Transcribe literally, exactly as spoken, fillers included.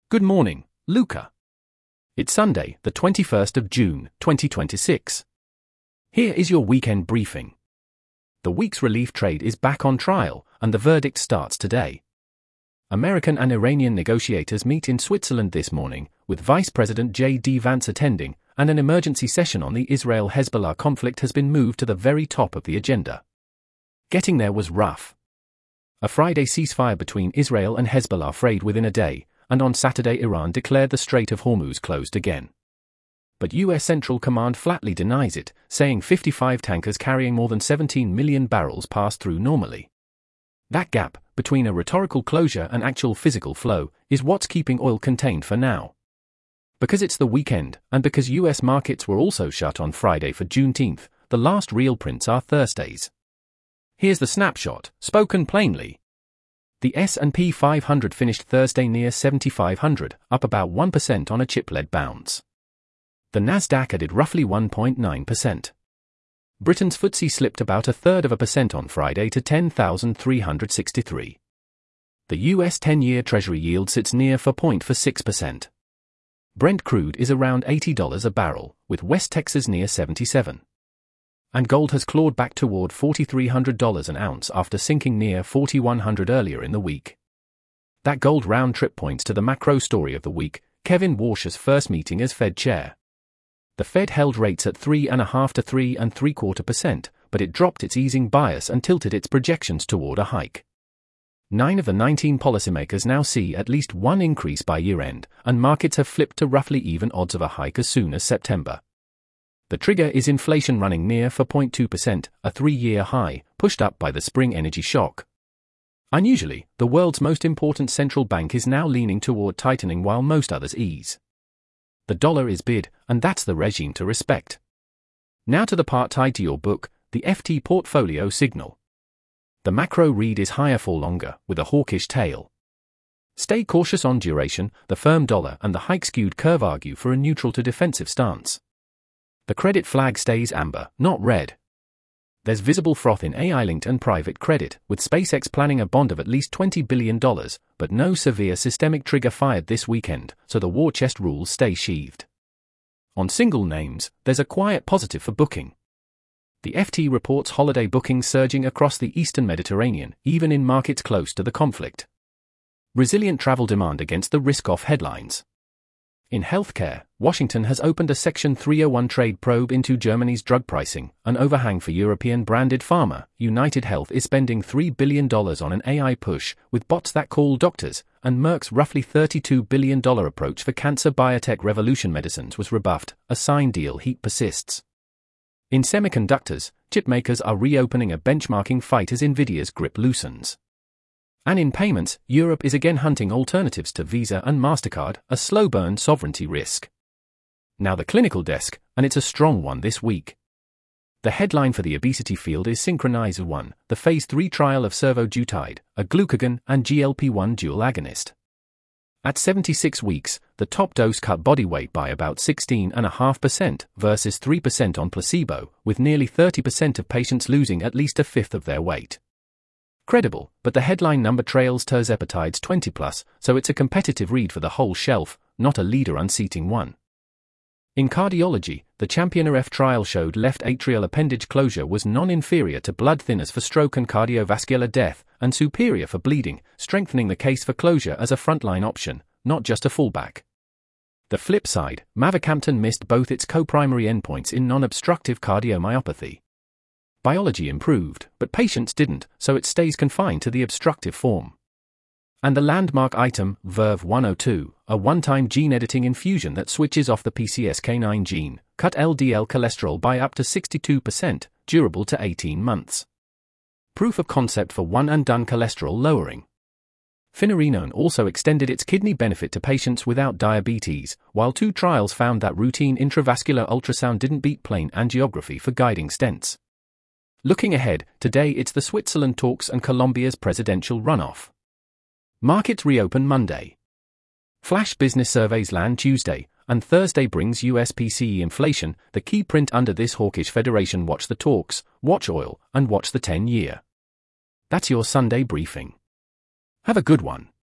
Good morning, Luca. It's Sunday, the twenty-first of June, twenty twenty-six. Here is your weekend briefing. The week's relief trade is back on trial, and the verdict starts today. American and Iranian negotiators meet in Switzerland this morning, with Vice President J D Vance attending, and an emergency session on the Israel-Hezbollah conflict has been moved to the very top of the agenda. Getting there was rough. A Friday ceasefire between Israel and Hezbollah frayed within a day, and on Saturday Iran declared the Strait of Hormuz closed again. But U S Central Command flatly denies it, saying fifty-five tankers carrying more than seventeen million barrels passed through normally. That gap, between a rhetorical closure and actual physical flow, is what's keeping oil contained for now. Because it's the weekend, and because U S markets were also shut on Friday for Juneteenth, the last real prints are Thursdays. Here's the snapshot, spoken plainly. The S and P five hundred finished Thursday near seventy-five hundred, up about one percent on a chip-led bounce. The Nasdaq added roughly one point nine percent. Britain's F T S E slipped about a third of a percent on Friday to ten thousand three hundred sixty-three. The U S ten-year Treasury yield sits near four point four six percent. Brent crude is around eighty dollars a barrel, with West Texas near seventy-seven. And gold has clawed back toward four thousand three hundred dollars an ounce after sinking near four thousand one hundred dollars earlier in the week. That gold round trip points to the macro story of the week, Kevin Warsh's first meeting as Fed chair. The Fed held rates at three point five to three and three quarter percent, but it dropped its easing bias and tilted its projections toward a hike. Nine of the nineteen policymakers now see at least one increase by year-end, and markets have flipped to roughly even odds of a hike as soon as September. The trigger is inflation running near four point two percent, a three-year high, pushed up by the spring energy shock. Unusually, the world's most important central bank is now leaning toward tightening while most others ease. The dollar is bid, and that's the regime to respect. Now to the part tied to your book, the F T portfolio signal. The macro read is higher for longer, with a hawkish tail. Stay cautious on duration, the firm dollar and the hike-skewed curve argue for a neutral to defensive stance. The credit flag stays amber, not red. There's visible froth in A I-linked and private credit, with SpaceX planning a bond of at least twenty billion dollars, but no severe systemic trigger fired this weekend, so the war chest rules stay sheathed. On single names, there's a quiet positive for booking. The F T reports holiday bookings surging across the eastern Mediterranean, even in markets close to the conflict. Resilient travel demand against the risk-off headlines. In healthcare, Washington has opened a Section three oh one trade probe into Germany's drug pricing, an overhang for European-branded pharma. United Health is spending three billion dollars on an A I push, with bots that call doctors, and Merck's roughly thirty-two billion dollars approach for cancer biotech Revolution Medicines was rebuffed. A signed deal heat persists. In semiconductors, chip makers are reopening a benchmarking fight as Nvidia's grip loosens. And in payments, Europe is again hunting alternatives to Visa and MasterCard, a slow-burn sovereignty risk. Now the clinical desk, and it's a strong one this week. The headline for the obesity field is Synchronize one, the phase three trial of survodutide, a glucagon and G L P one dual agonist. At seventy-six weeks, the top dose cut body weight by about sixteen point five percent versus three percent on placebo, with nearly thirty percent of patients losing at least a fifth of their weight. Credible, but the headline number trails tirzepatide's twenty plus, so it's a competitive read for the whole shelf, not a leader unseating one. In cardiology, the CHAMPION-R F trial showed left atrial appendage closure was non-inferior to blood thinners for stroke and cardiovascular death, and superior for bleeding, strengthening the case for closure as a frontline option, not just a fallback. The flip side, mavacamten missed both its co-primary endpoints in non-obstructive cardiomyopathy. Biology improved, but patients didn't, so it stays confined to the obstructive form. And the landmark item, Verve one oh two, a one-time gene-editing infusion that switches off the P C S K nine gene, cut L D L cholesterol by up to sixty-two percent, durable to eighteen months. Proof of concept for one-and-done cholesterol lowering. Finerenone also extended its kidney benefit to patients without diabetes, while two trials found that routine intravascular ultrasound didn't beat plain angiography for guiding stents. Looking ahead, today it's the Switzerland talks and Colombia's presidential runoff. Markets reopen Monday. Flash business surveys land Tuesday, and Thursday brings U S P C E inflation, the key print under this hawkish federation. Watch the talks, watch oil, and watch the ten-year. That's your Sunday briefing. Have a good one.